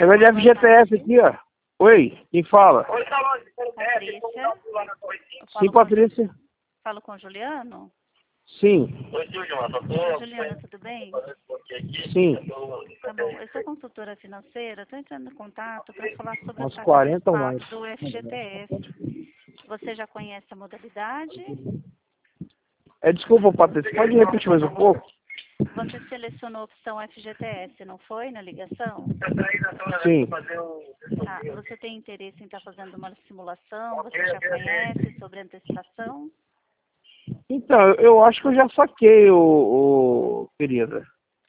É de FGTS aqui, ó. Oi, quem fala? Patrícia. Sim, Patrícia. Falo com o Juliano? Sim. Oi, Juliano, tudo bem? Sim. Tá bom, eu sou consultora financeira, estou entrando em contato para falar sobre a Uns taxa de 40 ou mais. escape do FGTS. Você já conhece a modalidade? Desculpa, Patrícia, pode repetir mais um pouco? Você selecionou a opção FGTS, não foi, na ligação? Sim. Tá, você tem interesse em estar fazendo uma simulação? Você já conhece sobre antecipação? Então, eu acho que eu já saquei, querida.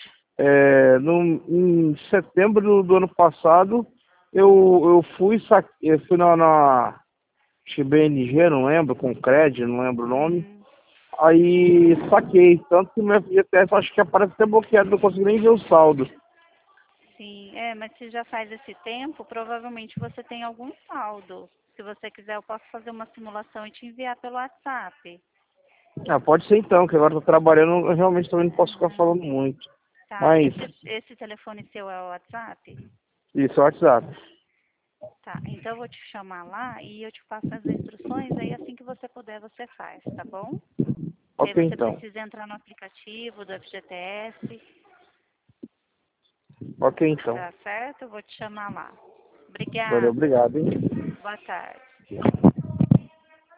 Em setembro do ano passado, eu fui na acho que BNG, não lembro, com crédito, não lembro o nome. Aí saquei, tanto que o meu FGTS acho que aparece até bloqueado, não consigo nem ver o saldo. Sim, mas se já faz esse tempo, provavelmente você tem algum saldo. Se você quiser, eu posso fazer uma simulação e te enviar pelo WhatsApp. Ah, pode ser então, que agora eu tô trabalhando, eu realmente também não posso ficar falando muito. Tá, Mas, esse telefone seu é o WhatsApp? isso, é o WhatsApp. Tá, então eu vou te chamar lá e eu te passo as instruções, aí assim que você puder você faz, tá bom? Aí Ok, você então. precisa entrar no aplicativo do FGTS, Ok, então. tá certo? Eu vou te chamar lá. Valeu, Obrigada. obrigado, hein? Boa tarde.